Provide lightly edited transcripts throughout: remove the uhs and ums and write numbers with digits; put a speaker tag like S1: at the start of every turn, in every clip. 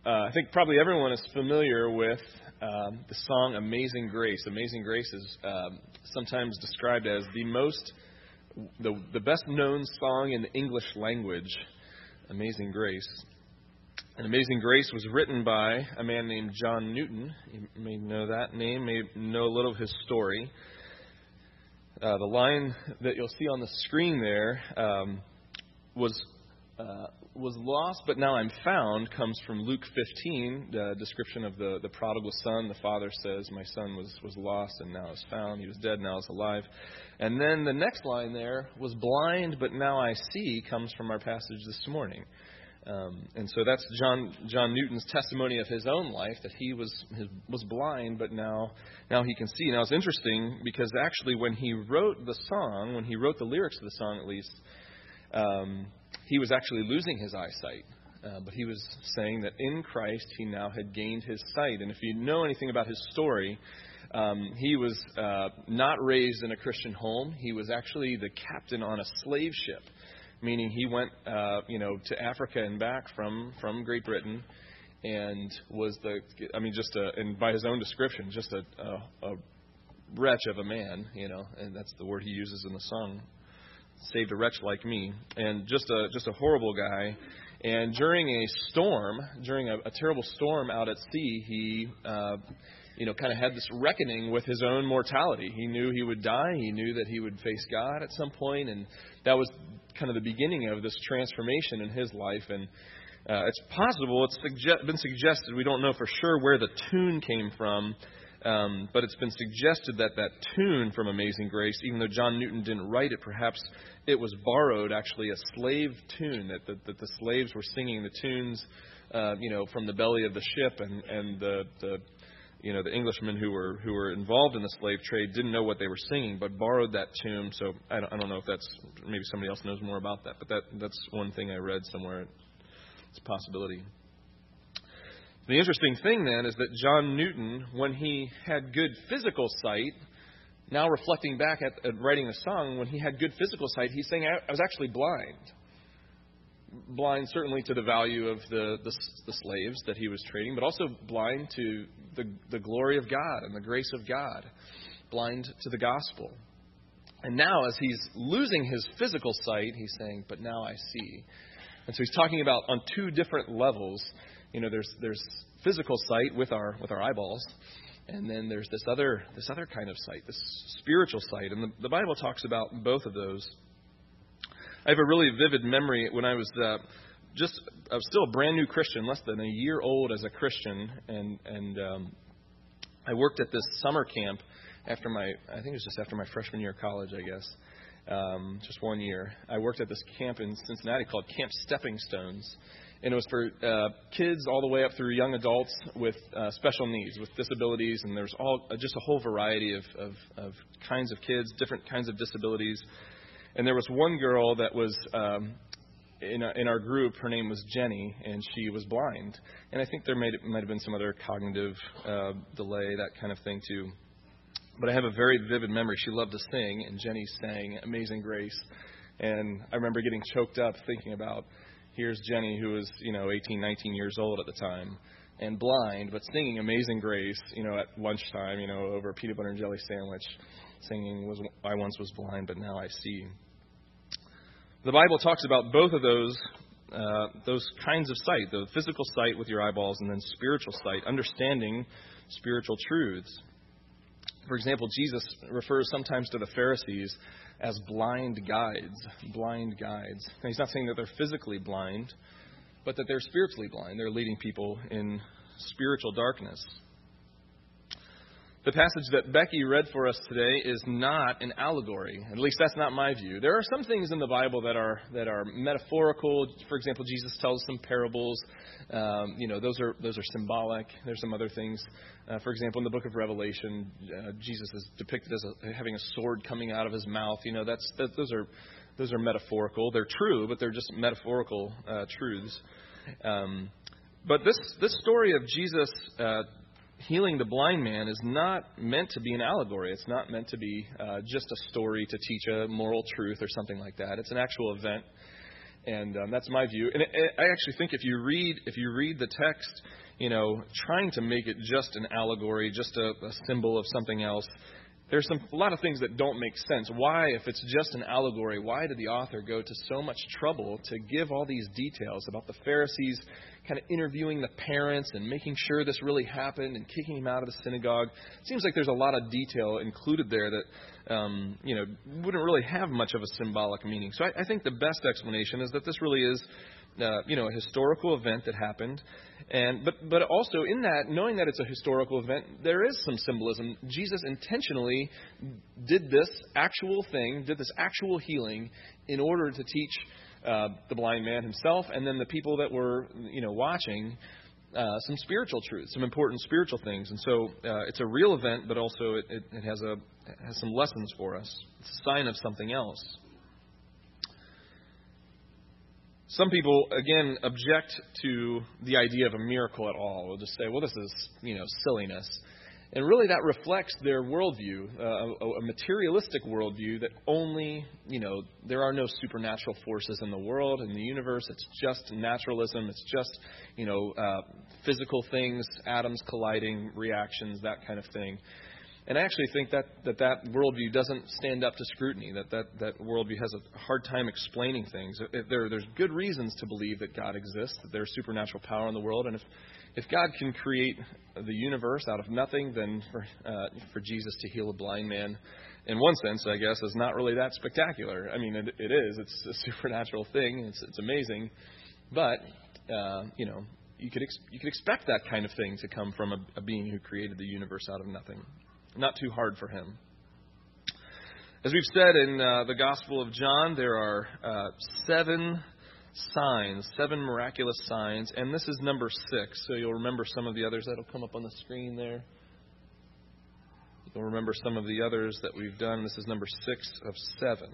S1: I think probably everyone is familiar with the song Amazing Grace. Amazing Grace is sometimes described as the best known song in the English language, Amazing Grace. And Amazing Grace was written by a man named John Newton. You may know that name, may know a little of his story. The line that you'll see on the screen there was lost, but now I'm found, comes from Luke 15, the description of the prodigal son. The father says, my son was lost and now is found. He was dead, now is alive. And then the next line there, was blind, but now I see, comes from our passage this morning. And so that's John Newton's testimony of his own life, that he was blind, but now he can see. Now it's interesting because actually when he wrote the song, when he wrote the lyrics of the song at least, he was actually losing his eyesight. But he was saying that in Christ he now had gained his sight. And if you know anything about his story, he was not raised in a Christian home. He was actually the captain on a slave ship, meaning he went to Africa and back from Great Britain, and was and by his own description, just a wretch of a man, and that's the word he uses in the song. Saved a wretch like me, and just a horrible guy. And during a terrible storm out at sea, he kind of had this reckoning with his own mortality. He knew he would die. He knew that he would face God at some point, and that was kind of the beginning of this transformation in his life. And it's possible, been suggested, we don't know for sure where the tune came from, but it's been suggested that tune from Amazing Grace, even though John Newton didn't write it, perhaps it was borrowed, actually, a slave tune, that the slaves were singing the tunes, from the belly of the ship, and the Englishmen who were involved in the slave trade didn't know what they were singing, but borrowed that tune. So I don't know if that's, maybe somebody else knows more about that, but that's one thing I read somewhere. It's a possibility. The interesting thing then is that John Newton, when he had good physical sight, now reflecting back at writing the song, when he had good physical sight, he's saying, I was actually blind. Blind certainly to the value of the slaves that he was trading, but also blind to the glory of God and the grace of God. Blind to the gospel. And now as he's losing his physical sight, he's saying, but now I see. And so he's talking about on two different levels. There's physical sight with our eyeballs, and then there's this other kind of sight, this spiritual sight. And the Bible talks about both of those. I have a really vivid memory when I was still a brand new Christian, less than a year old as a Christian, and I worked at this summer camp I think it was just after my freshman year of college, I guess. Just 1 year. I worked at this camp in Cincinnati called Camp Stepping Stones. And it was for kids all the way up through young adults with special needs, with disabilities. And there's just a whole variety of kinds of kids, different kinds of disabilities. And there was one girl that was in our group. Her name was Jenny, and she was blind. And I think there might have been some other cognitive delay, that kind of thing too. But I have a very vivid memory. She loved to sing, and Jenny sang Amazing Grace. And I remember getting choked up thinking about, here's Jenny, who was, 18, 19 years old at the time, and blind, but singing Amazing Grace, at lunchtime, over a peanut butter and jelly sandwich, singing, I once was blind, but now I see. The Bible talks about both of those kinds of sight, the physical sight with your eyeballs, and then spiritual sight, understanding spiritual truths. For example, Jesus refers sometimes to the Pharisees as blind guides. Now, he's not saying that they're physically blind, but that they're spiritually blind. They're leading people in spiritual darkness. The passage that Becky read for us today is not an allegory. At least that's not my view. There are some things in the Bible that are metaphorical. For example, Jesus tells some parables. Those are symbolic. There's some other things. For example, in the book of Revelation, Jesus is depicted as having a sword coming out of his mouth. Those are metaphorical. They're true, but they're just metaphorical truths. But this story of Jesus healing the blind man is not meant to be an allegory. It's not meant to be just a story to teach a moral truth or something like that. It's an actual event. And that's my view. And I actually think if you read the text, trying to make it just an allegory, just a symbol of something else, there's a lot of things that don't make sense. Why, if it's just an allegory, why did the author go to so much trouble to give all these details about the Pharisees kind of interviewing the parents and making sure this really happened and kicking him out of the synagogue? It seems like there's a lot of detail included there that, wouldn't really have much of a symbolic meaning. So I think the best explanation is that this really is, a historical event that happened. But also in that, knowing that it's a historical event, there is some symbolism. Jesus intentionally did this actual healing in order to teach the blind man himself and then the people that were, watching some spiritual truths, some important spiritual things. And so it's a real event, but also it has some lessons for us. It's a sign of something else. Some people, again, object to the idea of a miracle at all. They'll just say, well, this is, silliness. And really that reflects their worldview, a materialistic worldview that only, there are no supernatural forces in the world, in the universe. It's just naturalism. It's just, physical things, atoms colliding, reactions, that kind of thing. And I actually think that worldview doesn't stand up to scrutiny, that worldview has a hard time explaining things. There's good reasons to believe that God exists, that there's supernatural power in the world. And if God can create the universe out of nothing, then for Jesus to heal a blind man, in one sense, I guess, is not really that spectacular. I mean, it is. It's a supernatural thing. It's amazing. But, you could expect that kind of thing to come from a being who created the universe out of nothing. Not too hard for him. As we've said in the Gospel of John, there are 7 miraculous signs, and this is number 6. So you'll remember some of the others that'll come up on the screen there. You'll remember some of the others that we've done. This is number 6 of 7.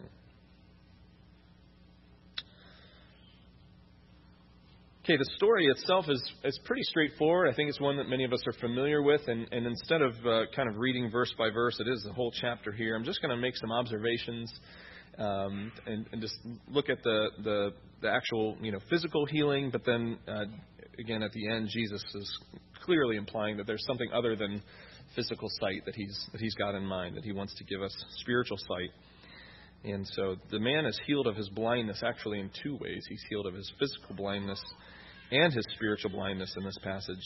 S1: Okay, the story itself is pretty straightforward. I think it's one that many of us are familiar with. And instead of kind of reading verse by verse, it is a whole chapter here. I'm just going to make some observations and just look at the actual physical healing. But then again, at the end, Jesus is clearly implying that there's something other than physical sight that he's got in mind, that he wants to give us spiritual sight. And so the man is healed of his blindness actually in 2 ways. He's healed of his physical blindness and his spiritual blindness in this passage.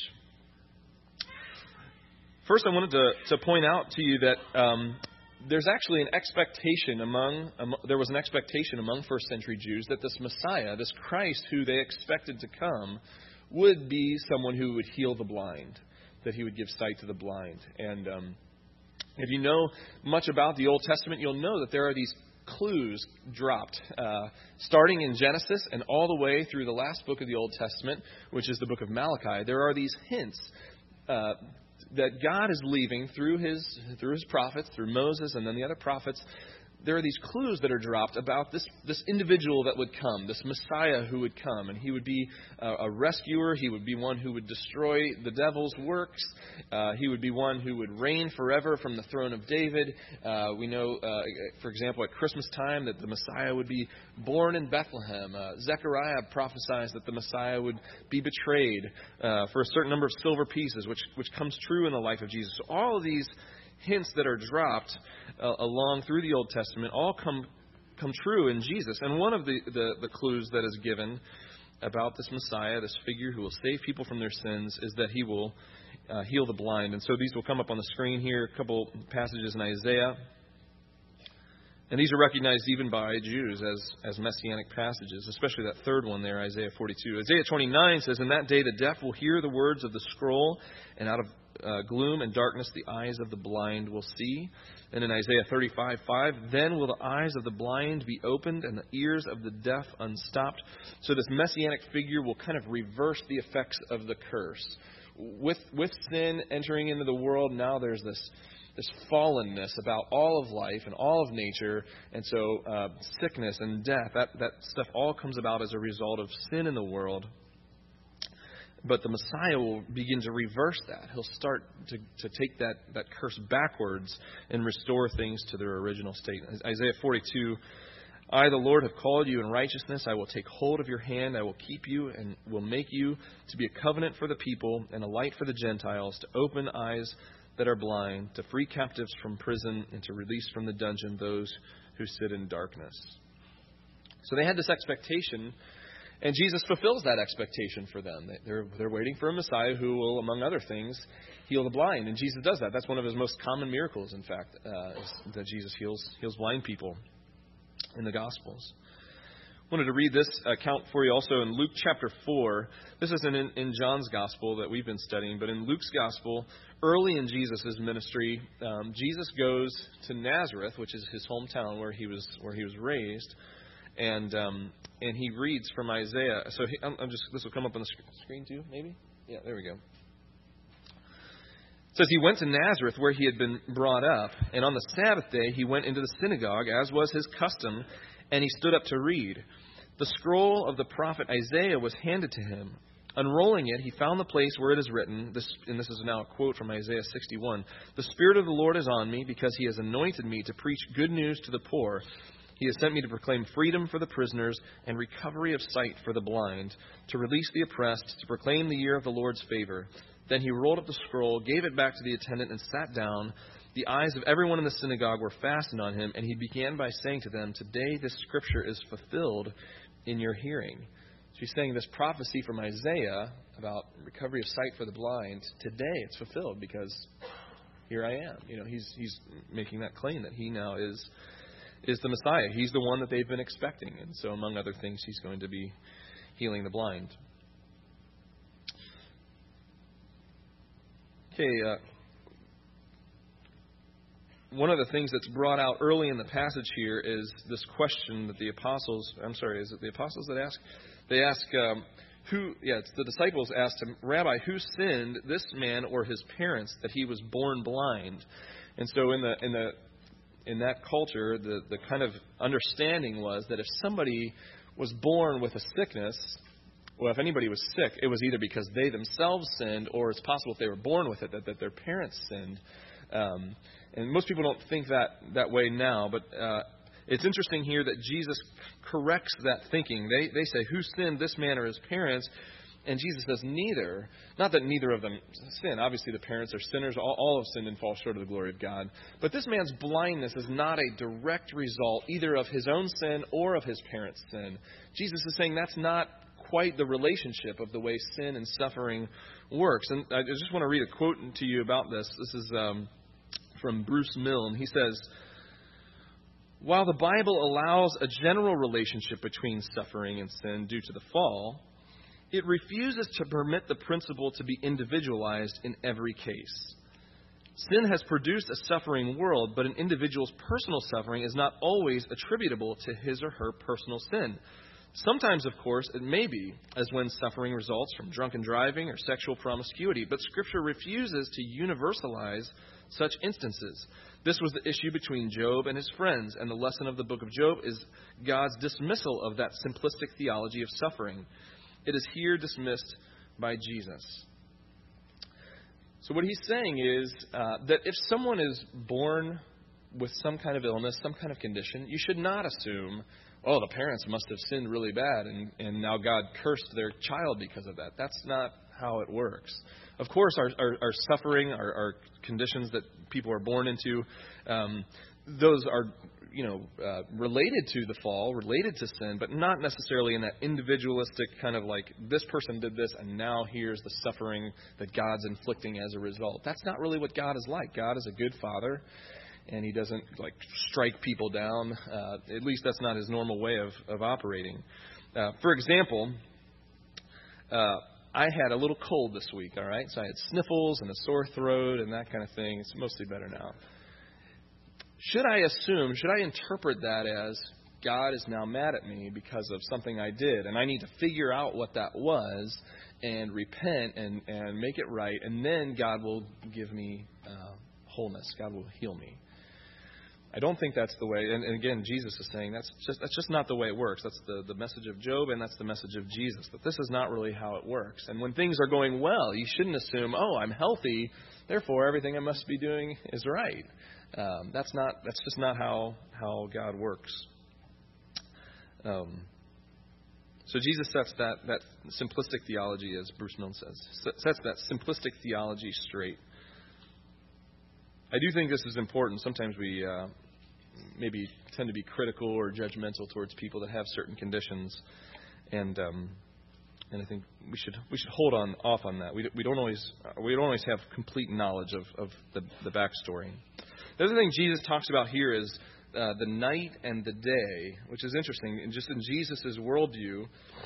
S1: First, I wanted to point out to you that there's actually an expectation there was an expectation among first century Jews that this Messiah, this Christ who they expected to come, would be someone who would heal the blind, that he would give sight to the blind. And if you know much about the Old Testament, you'll know that there are these clues dropped, starting in Genesis and all the way through the last book of the Old Testament, which is the book of Malachi. There are these hints that God is leaving through his prophets, through Moses and then the other prophets. There are these clues that are dropped about this individual that would come, this Messiah who would come, and he would be a rescuer. He would be one who would destroy the devil's works. He would be one who would reign forever from the throne of David. We know, for example, at Christmas time that the Messiah would be born in Bethlehem. Zechariah prophesies that the Messiah would be betrayed for a certain number of silver pieces, which comes true in the life of Jesus. So all of these hints that are dropped along through the Old Testament all come true in Jesus. And one of the clues that is given about this Messiah, this figure who will save people from their sins, is that he will heal the blind. And so these will come up on the screen here, a couple passages in Isaiah. And these are recognized even by Jews as messianic passages, especially that third one there, Isaiah 42. Isaiah 29 says, "In that day the deaf will hear the words of the scroll, and out of gloom and darkness the eyes of the blind will see." And in Isaiah 35:5, "Then will the eyes of the blind be opened and the ears of the deaf unstopped." So this messianic figure will kind of reverse the effects of the curse. With sin entering into the world, now there's this fallenness about all of life and all of nature. And so sickness and death, that stuff all comes about as a result of sin in the world. But the Messiah will begin to reverse that. He'll start to take that curse backwards and restore things to their original state. Isaiah 42 I, the Lord, have called you in righteousness. I will take hold of your hand. I will keep you and will make you to be a covenant for the people and a light for the Gentiles, to open eyes that are blind, to free captives from prison, and to release from the dungeon those who sit in darkness. So they had this expectation, and Jesus fulfills that expectation for them. They're waiting for a Messiah who will, among other things, heal the blind. And Jesus does that. That's one of his most common miracles, in fact, is that Jesus heals blind people in the Gospels. I wanted to read this account for you also in Luke chapter 4. This isn't in John's Gospel that we've been studying, but in Luke's Gospel, early in Jesus' ministry, Jesus goes to Nazareth, which is his hometown where he was raised, and he reads from Isaiah. So this will come up on the screen too, maybe? Yeah, there we go. It says, he went to Nazareth where he had been brought up, and on the Sabbath day he went into the synagogue, as was his custom, and he stood up to read. The scroll of the prophet Isaiah was handed to him. Unrolling it, he found the place where it is written, and this is now a quote from Isaiah 61, "The Spirit of the Lord is on me, because he has anointed me to preach good news to the poor. He has sent me to proclaim freedom for the prisoners and recovery of sight for the blind, to release the oppressed, to proclaim the year of the Lord's favor." Then he rolled up the scroll, gave it back to the attendant, and sat down. The eyes of everyone in the synagogue were fastened on him, and he began by saying to them, "Today this scripture is fulfilled in your hearing." So he's saying this prophecy from Isaiah about recovery of sight for the blind, today it's fulfilled because here I am. He's making that claim that he now is the Messiah. He's the one that they've been expecting. And so among other things, he's going to be healing the blind. Okay, one of the things that's brought out early in the passage here is this question that the apostles, is it the apostles that ask? They ask, it's the disciples asked him, "Rabbi, who sinned, this man or his parents, that he was born blind?" And so in that culture, the kind of understanding was that if somebody was born with a sickness, well, if anybody was sick, it was either because they themselves sinned, or it's possible if they were born with it, that their parents sinned. And most people don't think that way now, but it's interesting here that Jesus corrects that thinking. They say, "Who sinned, this man or his parents?" And Jesus says, "Neither." Not that neither of them sin. Obviously, the parents are sinners. All have sinned and fall short of the glory of God. But this man's blindness is not a direct result either of his own sin or of his parents' sin. Jesus is saying that's not quite the relationship of the way sin and suffering works. And I just want to read a quote to you about this. This is from Bruce Milne. He says, "While the Bible allows a general relationship between suffering and sin due to the fall, it refuses to permit the principle to be individualized in every case. Sin has produced a suffering world, but an individual's personal suffering is not always attributable to his or her personal sin. Sometimes, of course, it may be, as when suffering results from drunken driving or sexual promiscuity, but Scripture refuses to universalize such instances. This was the issue between Job and his friends, and the lesson of the book of Job is God's dismissal of that simplistic theology of suffering. It is here dismissed by Jesus." So what he's saying is that if someone is born with some kind of illness, some kind of condition, you should not assume, "Oh, the parents must have sinned really bad, and now God cursed their child because of that." That's not how it works. Of course, our suffering, our conditions that people are born into, those are, related to the fall, related to sin, but not necessarily in that individualistic kind of like, this person did this, and now here's the suffering that God's inflicting as a result. That's not really what God is like. God is a good father, and he doesn't strike people down. At least that's not his normal way of operating. For example, I had a little cold this week, all right? So I had sniffles and a sore throat and that kind of thing. It's mostly better now. Should I interpret that as God is now mad at me because of something I did, and I need to figure out what that was and repent and make it right, and then God will give me wholeness. God will heal me. I don't think that's the way, and again, Jesus is saying that's just not the way it works. That's the message of Job, and that's the message of Jesus, that this is not really how it works. And when things are going well, you shouldn't assume, "Oh, I'm healthy, therefore everything I must be doing is right." That's just not how God works. So Jesus sets that simplistic theology, as Bruce Milne says, sets that simplistic theology straight. I do think this is important. Sometimes we maybe tend to be critical or judgmental towards people that have certain conditions, and I think we should hold off on that. We don't always have complete knowledge of the backstory. The other thing Jesus talks about here is the night and the day, which is interesting. And just in Jesus' worldview,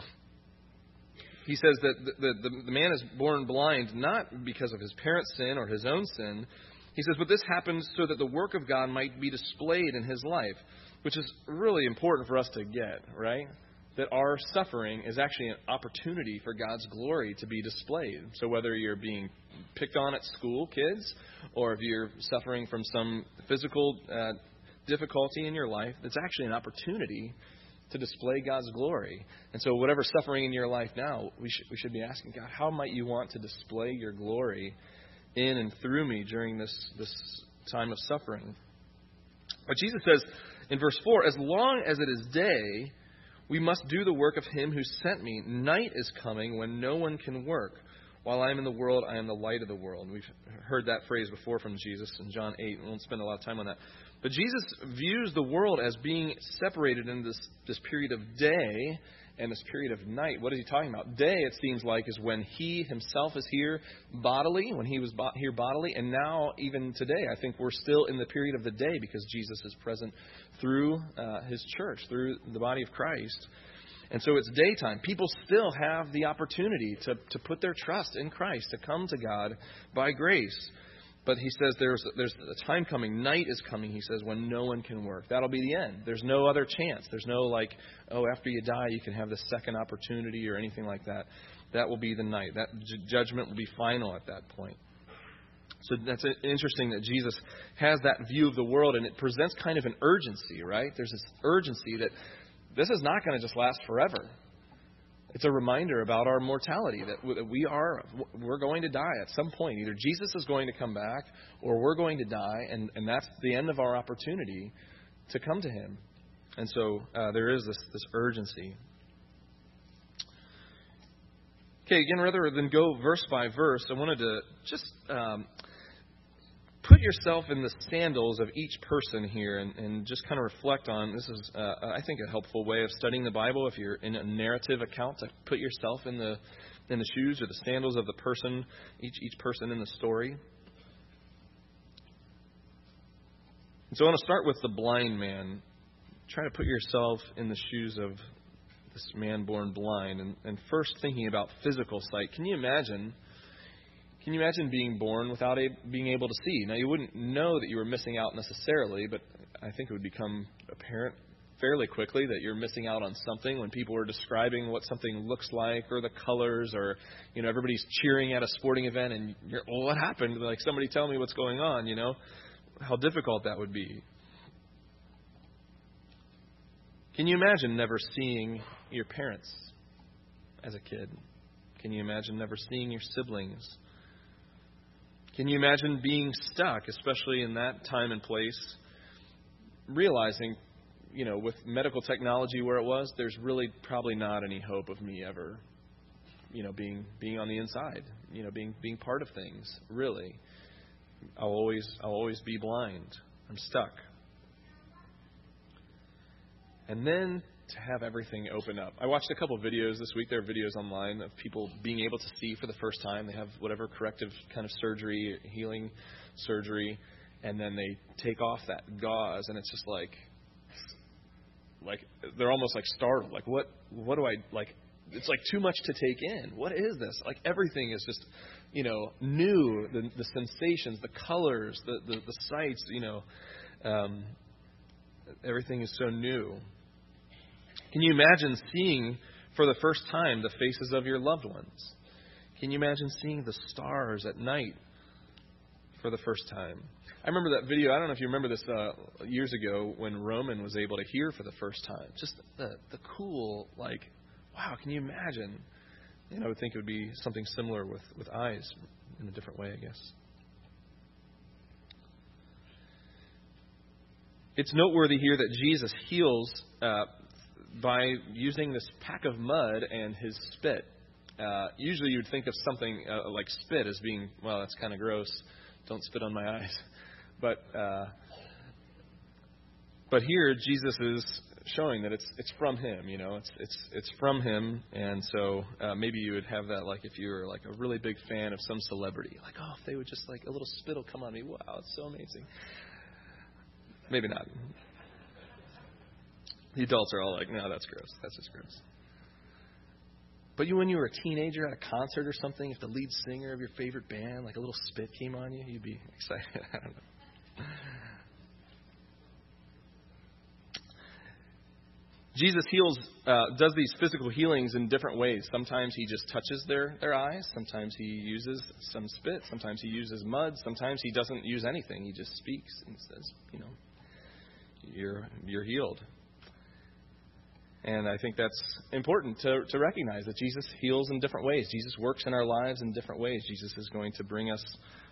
S1: he says that the man is born blind not because of his parents' sin or his own sin. He says, but this happens so that the work of God might be displayed in his life, which is really important for us to get, right? That our suffering is actually an opportunity for God's glory to be displayed. So whether you're being picked on at school, kids, or if you're suffering from some physical difficulty in your life, it's actually an opportunity to display God's glory. And so whatever suffering in your life now, we should be asking God, how might you want to display your glory in and through me during this time of suffering? But Jesus says in verse 4, as long as it is day, we must do the work of him who sent me. Night is coming when no one can work. While I am in the world, I am the light of the world. We've heard that phrase before from Jesus in John 8. We won't spend a lot of time on that. But Jesus views the world as being separated in this period of day and this period of night. What is he talking about? Day, it seems like, is when he himself is here bodily, when he was here bodily. And now, even today, I think we're still in the period of the day because Jesus is present through his church, through the body of Christ. And so it's daytime. People still have the opportunity to put their trust in Christ, to come to God by grace. But he says there's a time coming, night is coming, he says, when no one can work. That'll be the end. There's no other chance. There's no after you die you can have the second opportunity or anything like that. That will be the night. That judgment will be final at that point. So that's interesting that Jesus has that view of the world, and it presents kind of an urgency, right? There's this urgency that this is not going to just last forever. It's a reminder about our mortality, that we're going to die at some point. Either Jesus is going to come back or we're going to die, and that's the end of our opportunity to come to him. And so there is this urgency. Okay, again, rather than go verse by verse, I wanted to just put yourself in the sandals of each person here and just kind of reflect on, this is, I think, a helpful way of studying the Bible. If you're in a narrative account, to put yourself in the shoes or the sandals of the person, each person in the story. And so I want to start with the blind man. Try to put yourself in the shoes of this man born blind. And first thinking about physical sight. Can you imagine being born without being able to see? Now, you wouldn't know that you were missing out necessarily, but I think it would become apparent fairly quickly that you're missing out on something when people are describing what something looks like or the colors, or, everybody's cheering at a sporting event and you're, well, what happened? Like, somebody tell me what's going on, how difficult that would be. Can you imagine never seeing your parents as a kid? Can you imagine never seeing your siblings? Can you imagine being stuck, especially in that time and place, realizing, with medical technology where it was, there's really probably not any hope of me ever, being on the inside, being part of things, really. I'll always be blind. I'm stuck. And then to have everything open up. I watched a couple of videos this week. There are videos online of people being able to see for the first time. They have whatever corrective kind of surgery, healing surgery, and then they take off that gauze, and it's just like they're almost like startled. Like, what do I, like, it's like too much to take in. What is this? Like, everything is just, new. The sensations, the colors, the sights, everything is so new. Can you imagine seeing for the first time the faces of your loved ones? Can you imagine seeing the stars at night for the first time? I remember that video. I don't know if you remember this years ago when Roman was able to hear for the first time. Just the cool, wow, can you imagine? I would think it would be something similar with eyes in a different way, I guess. It's noteworthy here that Jesus heals by using this pack of mud and his spit. Usually you would think of something like spit as being, well, that's kind of gross. Don't spit on my eyes. But here Jesus is showing that it's from him. It's from him. And so maybe you would have that like if you were like a really big fan of some celebrity. Like, oh, if they would just like a little spit will come on me. Wow, it's so amazing. Maybe not. The adults are all like, no, that's gross. That's just gross. But when you were a teenager at a concert or something, if the lead singer of your favorite band, like a little spit came on you, you'd be excited. I don't know. Jesus does these physical healings in different ways. Sometimes he just touches their eyes. Sometimes he uses some spit. Sometimes he uses mud. Sometimes he doesn't use anything. He just speaks and says, you're healed. And I think that's important to recognize that Jesus heals in different ways. Jesus works in our lives in different ways. Jesus is going to bring us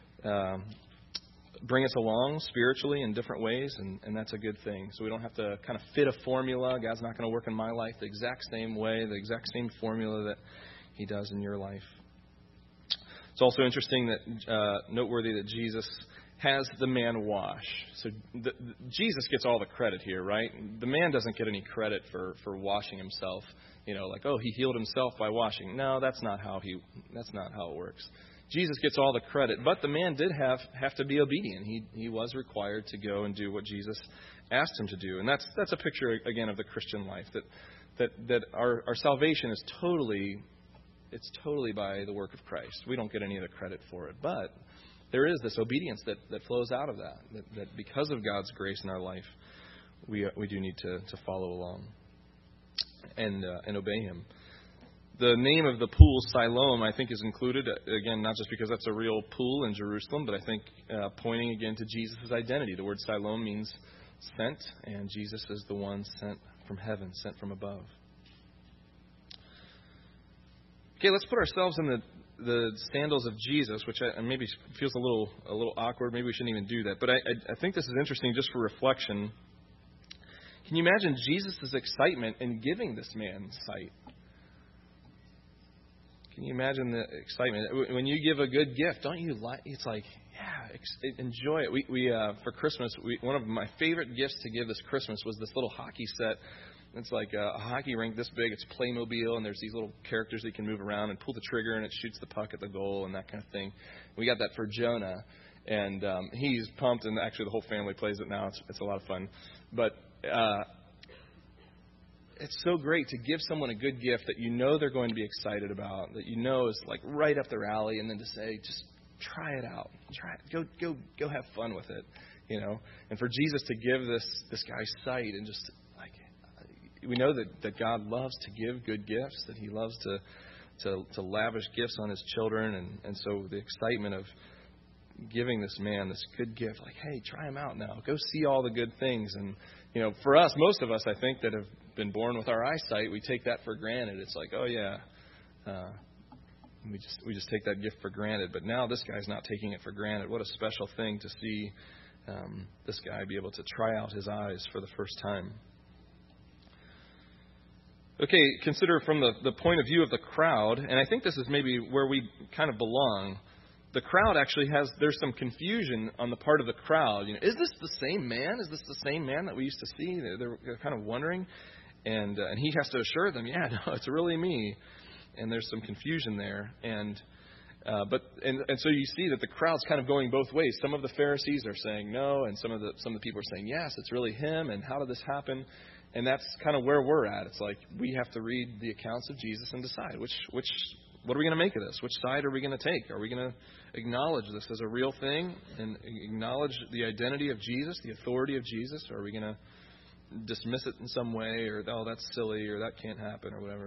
S1: along spiritually in different ways, and that's a good thing. So we don't have to kind of fit a formula. God's not going to work in my life the exact same way, the exact same formula that he does in your life. It's also interesting that noteworthy that Jesus has the man wash. So Jesus gets all the credit here, right? The man doesn't get any credit for washing himself. Like, oh, he healed himself by washing. No, that's not how it works. Jesus gets all the credit, but the man did have to be obedient. He was required to go and do what Jesus asked him to do, and that's a picture again of the Christian life. That our salvation is totally by the work of Christ. We don't get any of the credit for it, but there is this obedience that flows out of that because of God's grace in our life, we do need to follow along and obey him. The name of the pool, Siloam, I think is included, again, not just because that's a real pool in Jerusalem, but I think pointing again to Jesus' identity. The word Siloam means sent, and Jesus is the one sent from heaven, sent from above. Okay, let's put ourselves in the sandals of Jesus, which maybe feels a little awkward. Maybe we shouldn't even do that. But I think this is interesting just for reflection. Can you imagine Jesus' excitement in giving this man sight? Can you imagine the excitement? When you give a good gift, don't you like, it's like, yeah, enjoy it. We for Christmas, one of my favorite gifts to give this Christmas was this little hockey set. It's like a hockey rink this big. It's Playmobil, and there's these little characters that you can move around and pull the trigger, and it shoots the puck at the goal and that kind of thing. We got that for Jonah, and he's pumped, and actually the whole family plays it now. It's a lot of fun. But it's so great to give someone a good gift that you know they're going to be excited about, that you know is like right up their alley, and then to say, just try it out. Try it. Go have fun with it, And for Jesus to give this guy sight and just we know that God loves to give good gifts, that he loves to lavish gifts on his children. And so the excitement of giving this man this good gift, like, hey, try him out now. Go see all the good things. And, for us, most of us, I think, that have been born with our eyesight, we take that for granted. It's like, oh, yeah, we just take that gift for granted. But now this guy's not taking it for granted. What a special thing to see this guy be able to try out his eyes for the first time. Okay, consider from the point of view of the crowd, and I think this is maybe where we kind of belong. The crowd actually there's some confusion on the part of the crowd. Is this the same man? Is this the same man that we used to see? They're kind of wondering, and he has to assure them, yeah, no, it's really me. And there's some confusion there, and so you see that the crowd's kind of going both ways. Some of the Pharisees are saying no, and some of the people are saying yes, it's really him. And how did this happen? And that's kind of where we're at. It's like we have to read the accounts of Jesus and decide what are we going to make of this? Which side are we going to take? Are we going to acknowledge this as a real thing and acknowledge the identity of Jesus, the authority of Jesus? Or are we going to dismiss it in some way, or, oh, that's silly, or that can't happen, or whatever?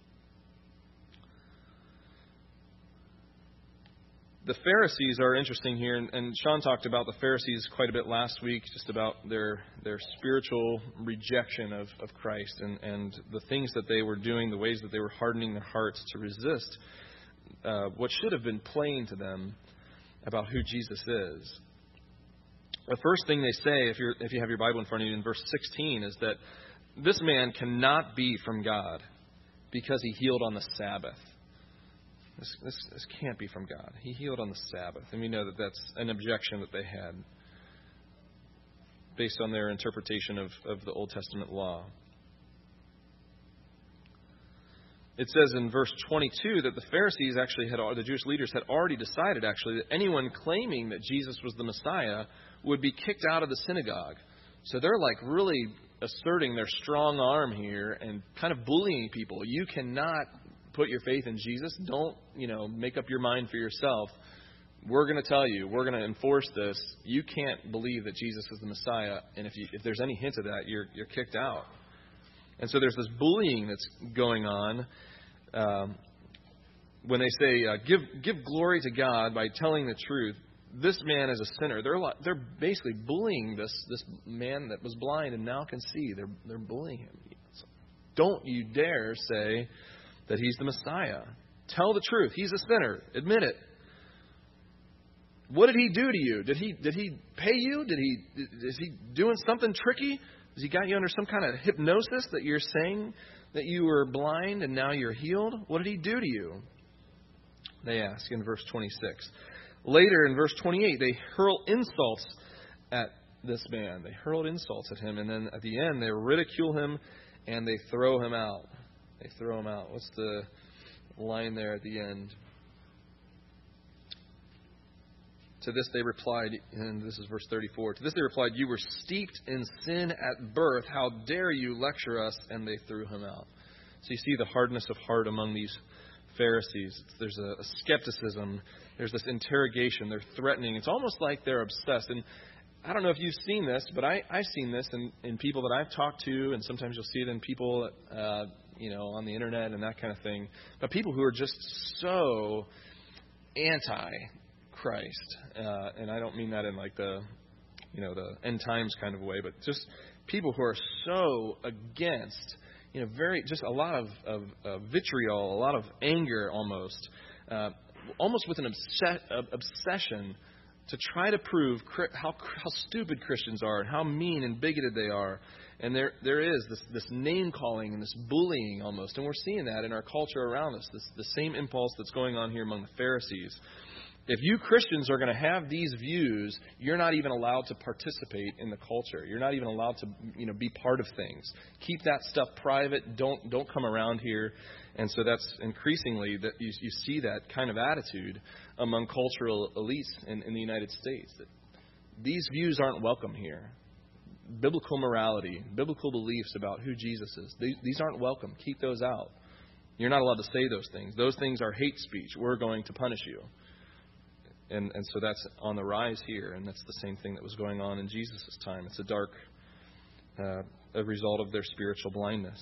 S1: The Pharisees are interesting here, and Sean talked about the Pharisees quite a bit last week, just about their spiritual rejection of Christ and the things that they were doing, the ways that they were hardening their hearts to resist what should have been plain to them about who Jesus is. The first thing they say, if you have your Bible in front of you, in verse 16, is that this man cannot be from God because he healed on the Sabbath. This can't be from God. He healed on the Sabbath. And we know that that's an objection that they had based on their interpretation of the Old Testament law. It says in verse 22 that the Pharisees the Jewish leaders had already decided that anyone claiming that Jesus was the Messiah would be kicked out of the synagogue. So they're like really asserting their strong arm here and kind of bullying people. You cannot put your faith in Jesus. Don't, make up your mind for yourself. We're going to tell you, we're going to enforce this. You can't believe that Jesus is the Messiah. And if there's any hint of that, you're kicked out. And so there's this bullying that's going on. When they say, give glory to God by telling the truth, this man is a sinner. They're basically bullying this man that was blind and now can see. They're bullying him. Don't you dare say that he's the Messiah. Tell the truth. He's a sinner. Admit it. What did he do to you? Did he pay you? Is he doing something tricky? Has he got you under some kind of hypnosis that you're saying that you were blind and now you're healed? What did he do to you? They ask in verse 26. Later in verse 28, they hurl insults at this man. They hurled insults at him. And then at the end, they ridicule him and they throw him out. They throw him out. What's the line there at the end? To this they replied, and this is verse 34, to this they replied, you were steeped in sin at birth. How dare you lecture us? And they threw him out. So you see the hardness of heart among these Pharisees. There's a skepticism. There's this interrogation. They're threatening. It's almost like they're obsessed. And I don't know if you've seen this, but I've seen this in people that I've talked to, and sometimes you'll see it in people, on the internet and that kind of thing. But people who are just so anti-Christ, and I don't mean that in like the end times kind of way, but just people who are so against, just a lot of vitriol, a lot of anger almost with an obsession to try to prove how stupid Christians are and how mean and bigoted they are. And there is this name-calling and this bullying almost. And we're seeing that in our culture around us, the same impulse that's going on here among the Pharisees. If you Christians are going to have these views, you're not even allowed to participate in the culture. You're not even allowed to, be part of things. Keep that stuff private. Don't come around here. And so that's increasingly that you see that kind of attitude among cultural elites in the United States. That these views aren't welcome here. Biblical morality, biblical beliefs about who Jesus is, these aren't welcome. Keep those out. You're not allowed to say those things. Those things are hate speech. We're going to punish you. And so that's on the rise here, and that's the same thing that was going on in Jesus' time. It's a result of their spiritual blindness.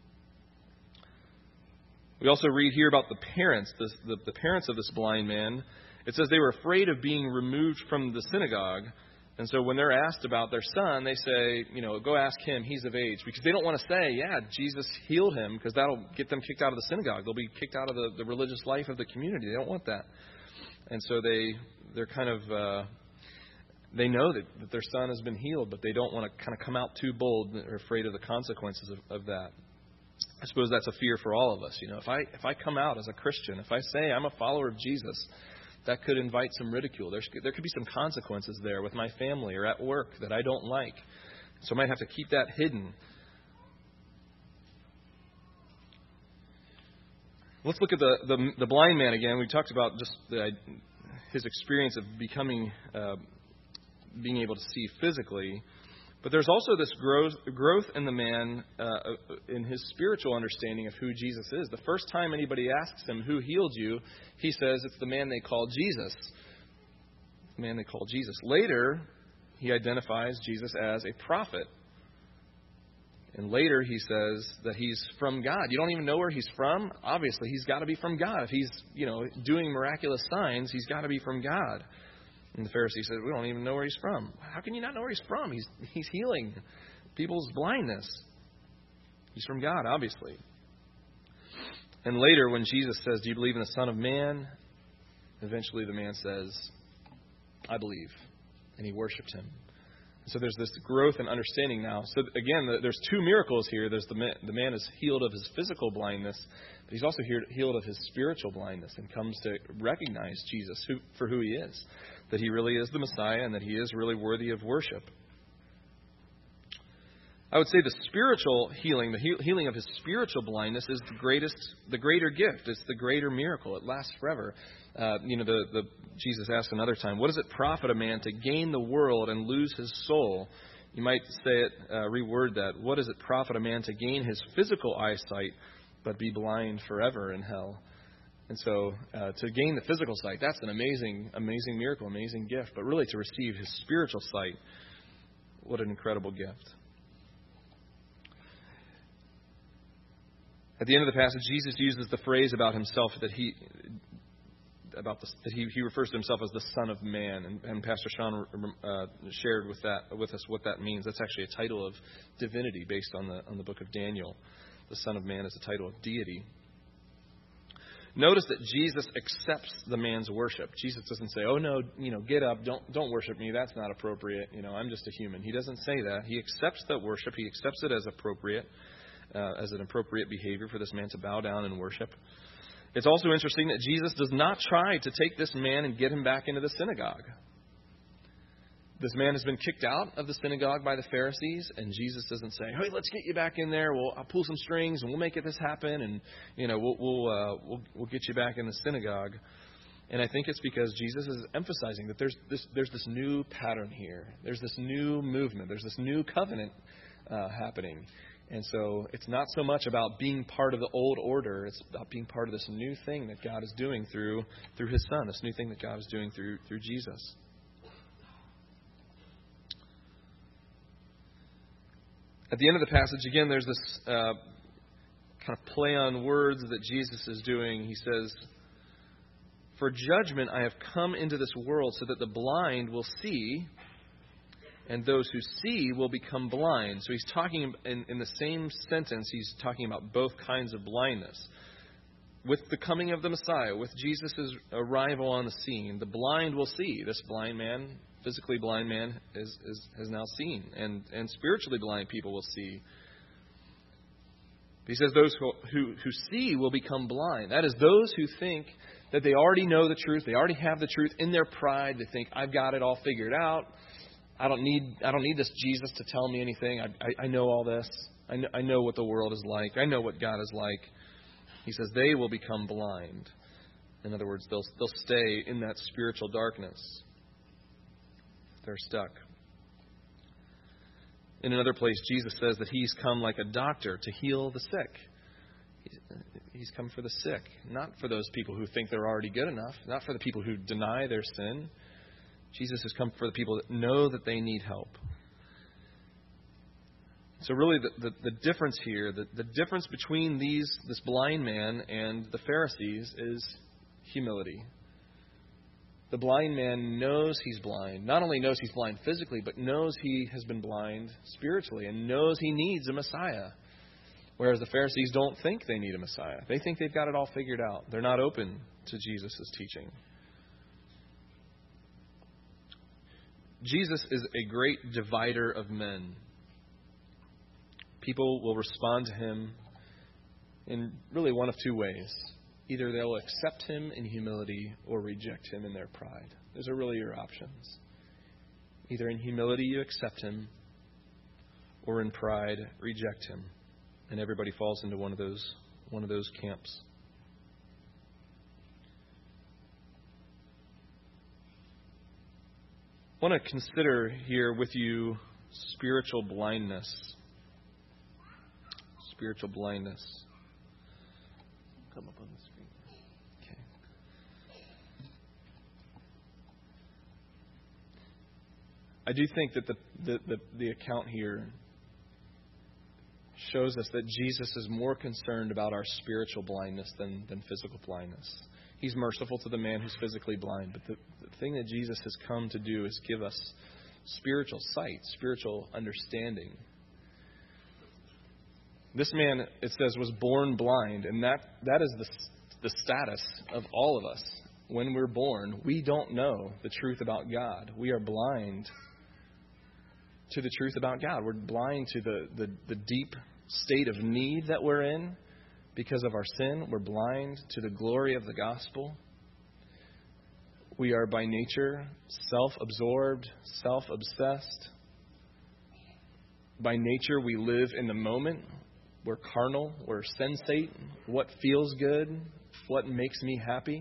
S1: We also read here about the parents, the parents of this blind man. It says they were afraid of being removed from the synagogue, and so when they're asked about their son, they say, go ask him, he's of age. Because they don't want to say, Jesus healed him, because that'll get them kicked out of the synagogue. They'll be kicked out of the religious life of the community. They don't want that. And so they're kind of, they know that their son has been healed, but they don't want to kind of come out too bold. They're afraid of the consequences of that. I suppose that's a fear for all of us. If I come out as a Christian, if I say I'm a follower of Jesus, that could invite some ridicule. There could be some consequences there with my family or at work that I don't like. So I might have to keep that hidden. Let's look at the blind man again. We talked about just his experience of being able to see physically. But there's also this growth in the man in his spiritual understanding of who Jesus is. The first time anybody asks him, who healed you, he says it's the man they call Jesus. The man they call Jesus. Later, he identifies Jesus as a prophet. And later he says that he's from God. You don't even know where he's from? Obviously, he's got to be from God. If he's, doing miraculous signs, he's got to be from God. And the Pharisee said, we don't even know where he's from. How can you not know where he's from? He's healing people's blindness. He's from God, obviously. And later when Jesus says, do you believe in the Son of Man? Eventually the man says, I believe. And he worshipped him. So there's this growth and understanding now. So again, there's two miracles here. There's the man is healed of his physical blindness, but he's also healed of his spiritual blindness and comes to recognize Jesus for who he is, that he really is the Messiah and that he is really worthy of worship. I would say the spiritual healing, the healing of his spiritual blindness is the greater gift. It's the greater miracle. It lasts forever. Jesus asked another time, what does it profit a man to gain the world and lose his soul? You might say it, reword that. What does it profit a man to gain his physical eyesight but be blind forever in hell? And so to gain the physical sight, that's an amazing, amazing miracle, amazing gift. But really to receive his spiritual sight, what an incredible gift. At the end of the passage, Jesus uses the phrase about himself that he refers to himself as the Son of Man, and Pastor Sean shared with us what that means. That's actually a title of divinity based on the book of Daniel. The Son of Man is a title of deity. Notice that Jesus accepts the man's worship. Jesus doesn't say, "Oh no, get up, don't worship me. That's not appropriate. I'm just a human." He doesn't say that. He accepts that worship. He accepts it as appropriate. As an appropriate behavior for this man to bow down and worship. It's also interesting that Jesus does not try to take this man and get him back into the synagogue. This man has been kicked out of the synagogue by the Pharisees, and Jesus doesn't say, "Hey, let's get you back in there. I'll pull some strings and we'll make this happen, and we'll get you back in the synagogue." And I think it's because Jesus is emphasizing that there's this new pattern here. There's this new movement. There's this new covenant happening. And so it's not so much about being part of the old order. It's about being part of this new thing that God is doing through his Son, this new thing that God is doing through Jesus. At the end of the passage, again, there's this kind of play on words that Jesus is doing. He says, "For judgment I have come into this world so that the blind will see, and those who see will become blind." So he's talking in the same sentence, he's talking about both kinds of blindness. With the coming of the Messiah, with Jesus' arrival on the scene, the blind will see. This blind man, physically blind man, has now seen. And spiritually blind people will see. He says those who see will become blind. That is, those who think that they already know the truth, they already have the truth in their pride. They think, "I've got it all figured out. I don't need this Jesus to tell me anything. I know all this. I know what the world is like. I know what God is like." He says they will become blind. In other words, they'll stay in that spiritual darkness. They're stuck. In another place, Jesus says that he's come like a doctor to heal the sick. He's come for the sick, not for those people who think they're already good enough, not for the people who deny their sin. Jesus has come for the people that know that they need help. So really the difference here, the difference between this blind man and the Pharisees is humility. The blind man knows he's blind. Not only knows he's blind physically, but knows he has been blind spiritually and knows he needs a Messiah. Whereas the Pharisees don't think they need a Messiah. They think they've got it all figured out. They're not open to Jesus' teaching. Jesus is a great divider of men. People will respond to him in really one of two ways. Either they'll accept him in humility or reject him in their pride. Those are really your options. Either in humility you accept him, or in pride reject him. And everybody falls into one of those camps. I want to consider here with you spiritual blindness. Spiritual blindness. Come up on the screen. Okay. I do think that the account here shows us that Jesus is more concerned about our spiritual blindness than physical blindness. He's merciful to the man who's physically blind, but the thing that Jesus has come to do is give us spiritual sight, spiritual understanding. This man, it says, was born blind, and that is the status of all of us. When we're born, we don't know the truth about God. We are blind.
S2: to the truth about God. We're blind to the deep state of need that we're in because of our sin. We're blind to the glory of the gospel. We are by nature self-absorbed, self-obsessed. By nature, we live in the moment. We're carnal. We're sensate. What feels good? What makes me happy?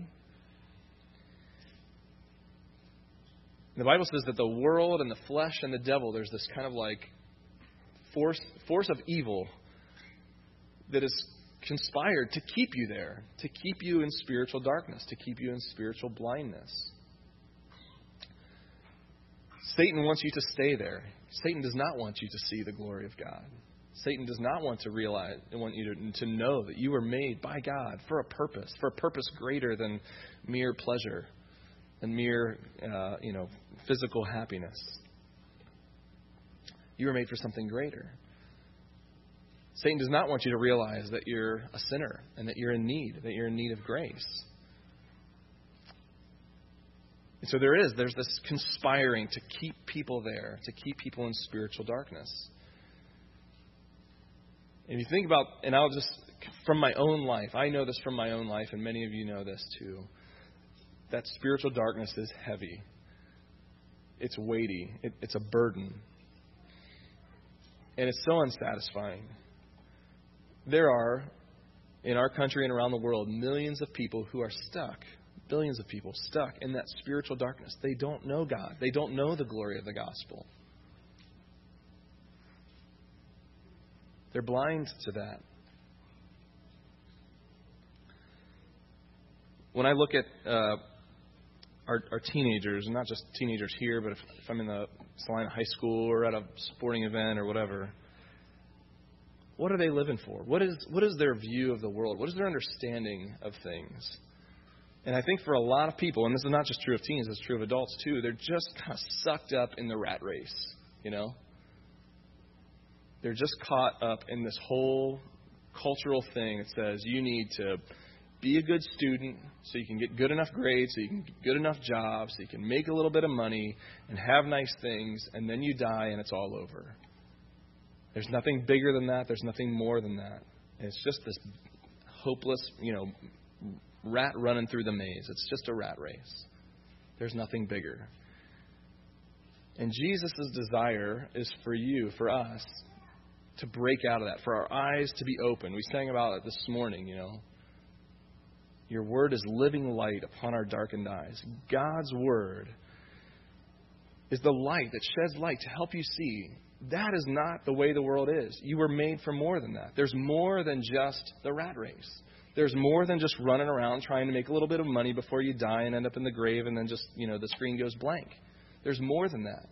S2: The Bible says that the world and the flesh and the devil, there's this kind of like force of evil that is conspired to keep you there, to keep you in spiritual darkness, to keep you in spiritual blindness. Satan wants you to stay there. Satan does not want you to see the glory of God. Satan does not want to realize and want you to know that you were made by God for a purpose greater than mere pleasure and mere physical happiness. You were made for something greater. Satan does not want you to realize that you're a sinner and that you're in need of grace. And so there's this conspiring to keep people there, to keep people in spiritual darkness. If you think about, and I'll just, from my own life, I know this from my own life, and many of you know this too, that spiritual darkness is heavy. It's weighty. It's a burden. And it's so unsatisfying. There are, in our country and around the world, millions of people who are stuck, billions of people stuck in that spiritual darkness. They don't know God. They don't know the glory of the gospel. They're blind to that. When I look at our teenagers, and not just teenagers here, but if I'm in the Salina High School or at a sporting event or whatever, what are they living for? What is their view of the world? What is their understanding of things? And I think for a lot of people, and this is not just true of teens, it's true of adults too, they're just kind of sucked up in the rat race, you know? They're just caught up in this whole cultural thing that says you need to be a good student so you can get good enough grades, so you can get good enough jobs, so you can make a little bit of money and have nice things, and then you die and it's all over. There's nothing bigger than that. There's nothing more than that. And it's just this hopeless, rat running through the maze. It's just a rat race. There's nothing bigger. And Jesus' desire is for you, for us, to break out of that, for our eyes to be open. We sang about it this morning, Your word is living light upon our darkened eyes. God's word is the light that sheds light to help you see. That is not the way the world is. You were made for more than that. There's more than just the rat race. There's more than just running around trying to make a little bit of money before you die and end up in the grave and then just, the screen goes blank. There's more than that.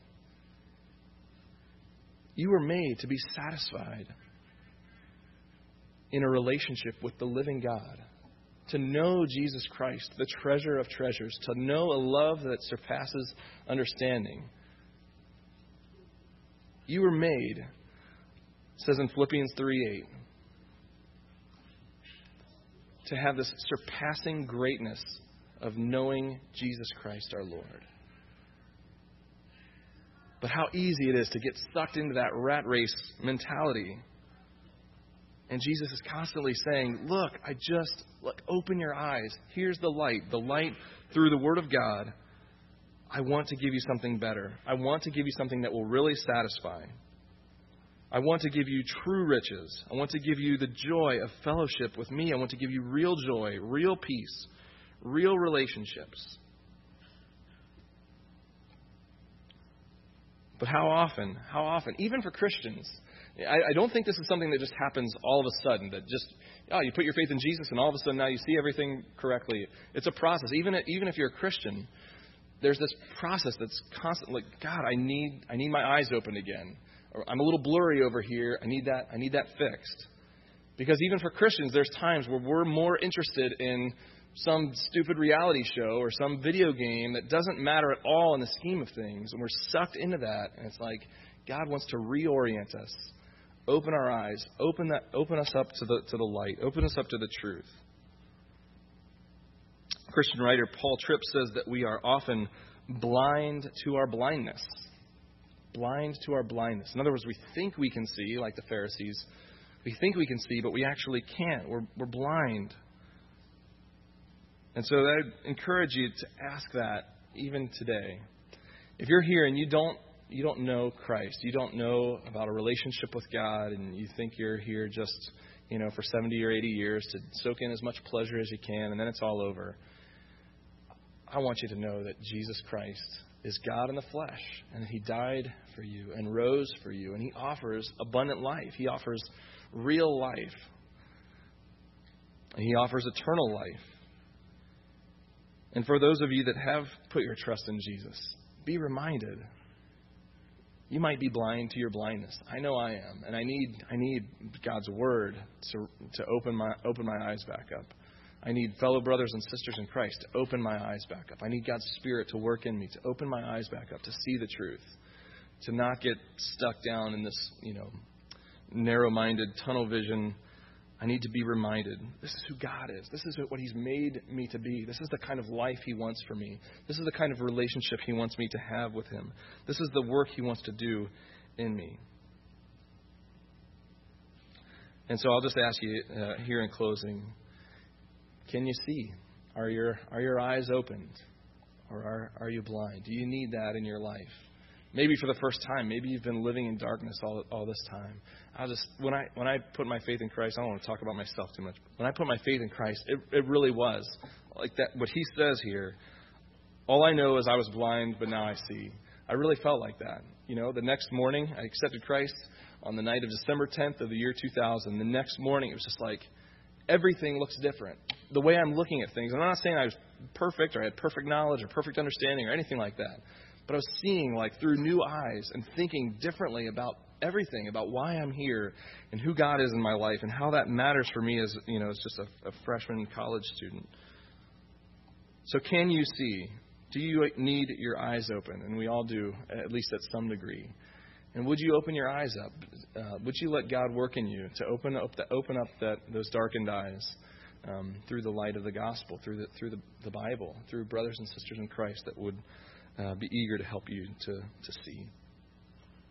S2: You were made to be satisfied in a relationship with the living God, to know Jesus Christ, the treasure of treasures, to know a love that surpasses understanding. You were made, it says in Philippians 3:8, to have this surpassing greatness of knowing Jesus Christ our Lord. But how easy it is to get sucked into that rat race mentality. And Jesus is constantly saying, look, open your eyes. Here's the light through the Word of God. I want to give you something better. I want to give you something that will really satisfy. I want to give you true riches. I want to give you the joy of fellowship with me. I want to give you real joy, real peace, real relationships. But how often, even for Christians, I don't think this is something that just happens all of a sudden, that just, you put your faith in Jesus and all of a sudden now you see everything correctly. It's a process. Even if you're a Christian, there's this process that's constant, like, God, I need my eyes opened again. Or I'm a little blurry over here. I need that fixed. Because even for Christians, there's times where we're more interested in some stupid reality show or some video game that doesn't matter at all in the scheme of things, and we're sucked into that. And it's like God wants to reorient us, open our eyes, open us up to the light, open us up to the truth. Christian writer Paul Tripp says that we are often blind to our blindness. blind to our blindness. In other words, we think we can see, like the Pharisees. We think we can see, but we actually can't. We're blind. And so I'd encourage you to ask that even today. If you're here and you don't know Christ, you don't know about a relationship with God, and you think you're here just, for 70 or 80 years to soak in as much pleasure as you can, and then it's all over, I want you to know that Jesus Christ is God in the flesh, and that He died for you and rose for you, and He offers abundant life. He offers real life. And He offers eternal life. And for those of you that have put your trust in Jesus, be reminded. You might be blind to your blindness. I know I am, and I need God's Word to open my eyes back up. I need fellow brothers and sisters in Christ to open my eyes back up. I need God's Spirit to work in me, to open my eyes back up, to see the truth, to not get stuck down in this, narrow-minded tunnel vision. I need to be reminded, this is who God is. This is what He's made me to be. This is the kind of life He wants for me. This is the kind of relationship He wants me to have with Him. This is the work He wants to do in me. And so I'll just ask you here in closing, can you see? Are your eyes opened? Or are you blind? Do you need that in your life? Maybe for the first time. Maybe you've been living in darkness all this time. When I put my faith in Christ, I don't want to talk about myself too much. When I put my faith in Christ, it really was like that. What He says here, all I know is I was blind, but now I see. I really felt like that. The next morning I accepted Christ on the night of December 10th of the year 2000. The next morning it was just like everything looks different. The way I'm looking at things. I'm not saying I was perfect or I had perfect knowledge or perfect understanding or anything like that. But I was seeing through new eyes and thinking differently about everything, about why I'm here and who God is in my life and how that matters for me as just a freshman college student. So can you see? Do you need your eyes open? And we all do, at least at some degree. And would you open your eyes up? Would you let God work in you to open up those darkened eyes through the light of the gospel, through the Bible, through brothers and sisters in Christ that would be eager to help you to see?